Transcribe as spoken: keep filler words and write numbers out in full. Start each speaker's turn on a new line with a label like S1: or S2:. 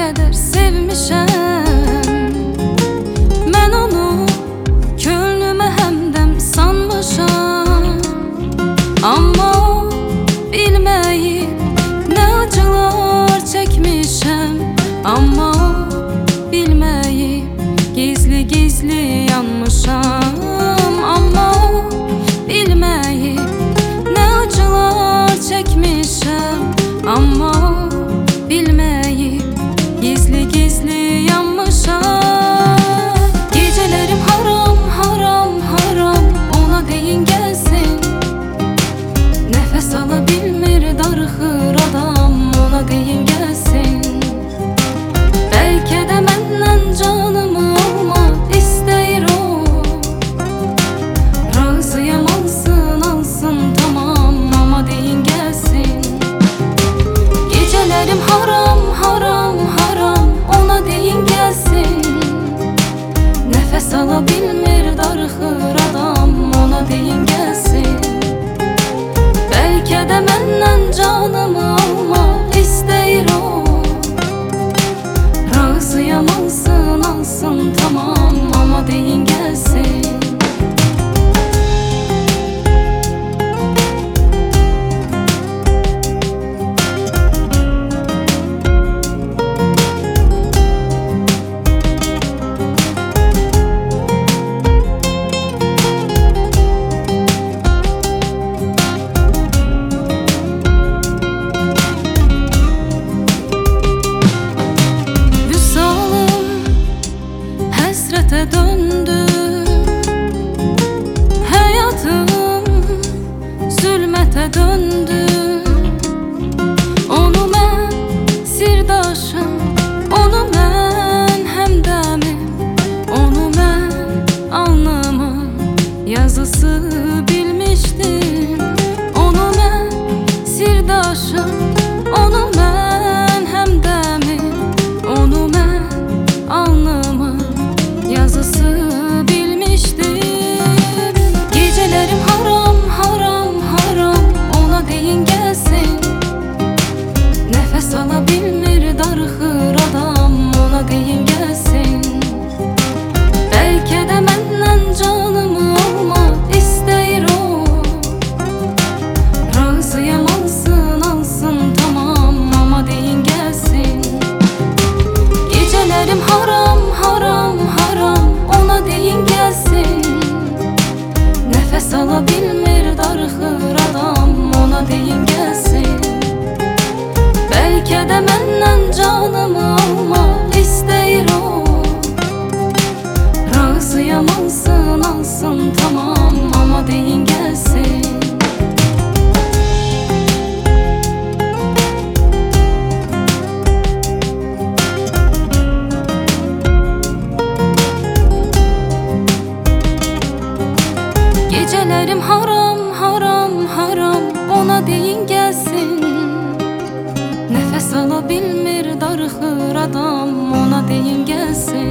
S1: qədər sevmişəm, mən onu könlümə həmdəm sanmışam. Amma o bilməyib nə acılar çəkmişəm, amma o bilməyib gizli-gizli yanmışam. Amma o bilməyib nə acılar çəkmişəm, amma o bilməyib gizli-gizli yanmışam. Gecələrim haram, haram, haram, ona deyin gəlsin. Nəfəs ala bilmir, darıxır adam, ona deyin gəlsin. Bəlkə də məndən canımı almaq istəyir o. Razıyam, alsın, alsın, tamam, amma deyin gəlsin. Gecələrim haram, haram, haram, ona deyin gəlsin. Nəfəs ala bilmir, darıxır adam, ona deyin gəlsin. Bəlkə də məndən canımı almaq istəyir o. Razıyam, alsın, alsın, tamam, amma deyin gəlsin. Həsrətə döndü həyatım, zülmətə döndü. Onu mən sirdaşım, onu mən həmdəmim, onu mən alnımın yazısı bilmişdim. Onu mən sirdaşım, onu mən həmdəmim, onu mən alnımın yazısı bilmişdim. Gecələrim haram, haram, haram, ona deyin gəlsin. Nəfəs ala bilmir, darıxır adam, ona deyin gəlsin. Bəlkə də məndən canımı almaq istəyir o. Razıyam, alsın, alsın, tamam, amma deyin gəlsin. Gecələrim haram, haram, haram, ona deyin gəlsin. Nəfəs ala bilmir, darıxır adam, ona deyin gəlsin. Bəlkə də məndən canımı almaq istəyir o. Razıyam, alsın, alsın, tamam, amma deyin gəlsin. Gecələrim haram, haram, haram, ona deyin gəlsin. Nəfəs ala bilmir, darıxır adam, ona deyin gəlsin.